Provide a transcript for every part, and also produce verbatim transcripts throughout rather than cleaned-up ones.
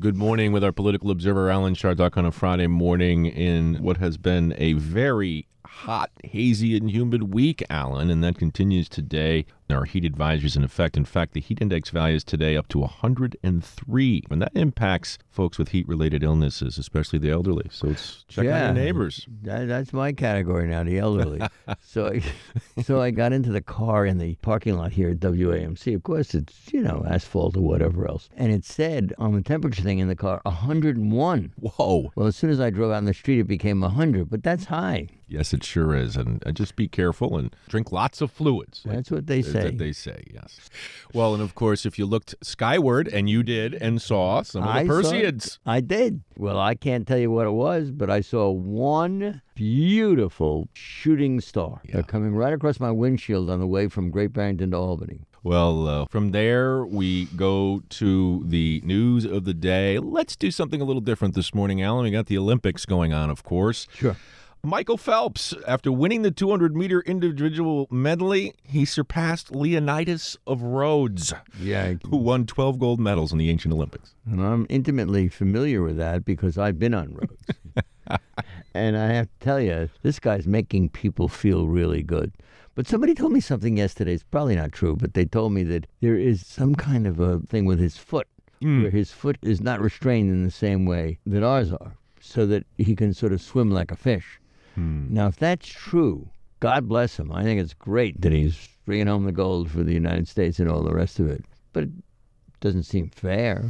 Good morning with our political observer, Alan Shardock, on a Friday morning in what has been a very hot, hazy, and humid week, Alan, and that continues today. There are heat advisories in effect. In fact, the heat index value is today up to one hundred three, and that impacts folks with heat-related illnesses, especially the elderly. So it's check yeah, on your neighbors. That, that's my category now, the elderly. so, I, so I got into the car in the parking lot here at W A M C. Of course, it's, you know, asphalt or whatever else. And it said on the temperature thing in the car, one hundred one. Whoa. Well, as soon as I drove out in the street, it became one hundred, but that's high. Yes, it sure is. And uh, just be careful and drink lots of fluids. That's what they say. That they say, yes. Well, and of course, if you looked skyward, and you did, and saw some of the I Perseids. Saw, I did. Well, I can't tell you what it was, but I saw one beautiful shooting star. Yeah. They're coming right across my windshield on the way from Great Barrington to Albany. Well, uh, from there, we go to the news of the day. Let's do something a little different this morning, Alan. We got the Olympics going on, of course. Sure. Michael Phelps, after winning the two hundred meter individual medley, he surpassed Leonidas of Rhodes, yeah, who won twelve gold medals in the ancient Olympics. And I'm intimately familiar with that because I've been on Rhodes. And I have to tell you, this guy's making people feel really good. But somebody told me something yesterday. It's probably not true, but they told me that there is some kind of a thing with his foot, mm. where his foot is not restrained in the same way that ours are, so that he can sort of swim like a fish. Hmm. Now, if that's true, God bless him. I think it's great that he's bringing home the gold for the United States and all the rest of it. But it doesn't seem fair.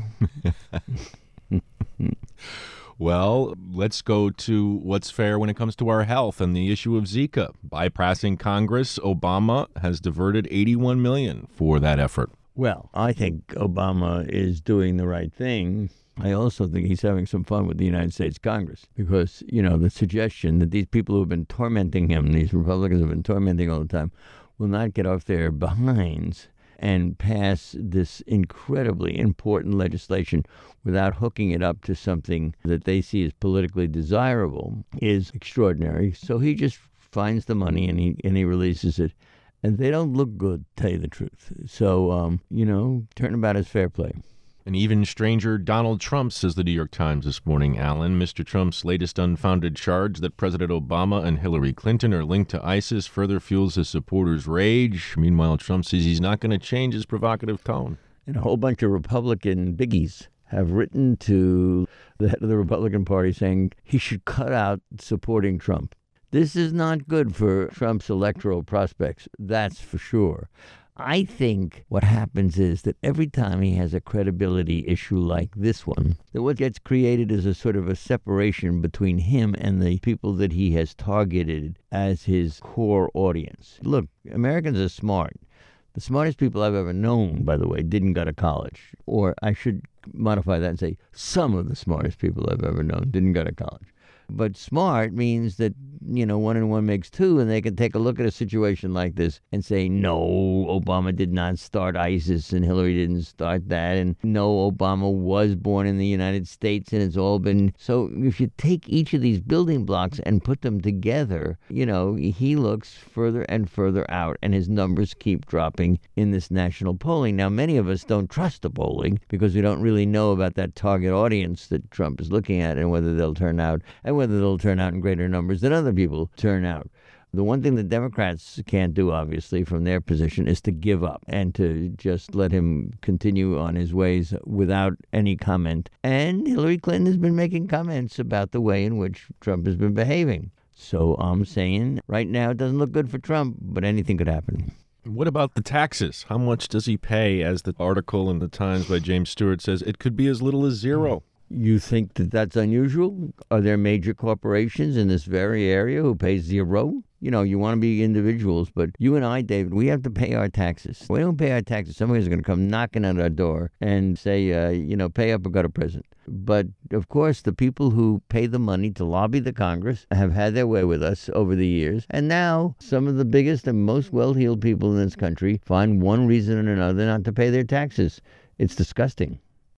Well, let's go to what's fair when it comes to our health and the issue of Zika. Bypassing Congress, Obama has diverted eighty-one million dollars for that effort. Well, I think Obama is doing the right thing. I also think he's having some fun with the United States Congress because, you know, the suggestion that these people who have been tormenting him, these Republicans have been tormenting all the time, will not get off their behinds and pass this incredibly important legislation without hooking it up to something that they see as politically desirable is extraordinary. So he just finds the money and he and he releases it. And they don't look good, to tell you the truth. So, um, you know, turnabout is fair play. An even stranger Donald Trump, says the New York Times this morning, Alan. Mister Trump's latest unfounded charge that President Obama and Hillary Clinton are linked to ISIS further fuels his supporters' rage. Meanwhile, Trump says he's not going to change his provocative tone. And a whole bunch of Republican biggies have written to the head of the Republican Party saying he should cut out supporting Trump. This is not good for Trump's electoral prospects, that's for sure. I think what happens is that every time he has a credibility issue like this one, that what gets created is a sort of a separation between him and the people that he has targeted as his core audience. Look, Americans are smart. The smartest people I've ever known, by the way, didn't go to college. Or I should modify that and say some of the smartest people I've ever known didn't go to college. But smart means that, you know, one and one makes two, and they can take a look at a situation like this and say, no, Obama did not start ISIS and Hillary didn't start that, and no, Obama was born in the United States and it's all been... So if you take each of these building blocks and put them together, you know, he looks further and further out, and his numbers keep dropping in this national polling. Now, many of us don't trust the polling because we don't really know about that target audience that Trump is looking at and whether they'll turn out, and whether they'll turn out in greater numbers than other people turn out. The one thing the Democrats can't do, obviously, from their position is to give up and to just let him continue on his ways without any comment. And Hillary Clinton has been making comments about the way in which Trump has been behaving. So I'm saying right now it doesn't look good for Trump, but anything could happen. What about the taxes? How much does he pay? As the article in the Times by James Stewart says, it could be as little as zero. You think that that's unusual? Are there major corporations in this very area who pay zero? You know, you want to be individuals, but you and I, David, we have to pay our taxes. If we don't pay our taxes, somebody's going to come knocking at our door and say, uh, you know, pay up or go to prison. But, of course, the people who pay the money to lobby the Congress have had their way with us over the years. And now some of the biggest and most well-heeled people in this country find one reason or another not to pay their taxes. It's disgusting.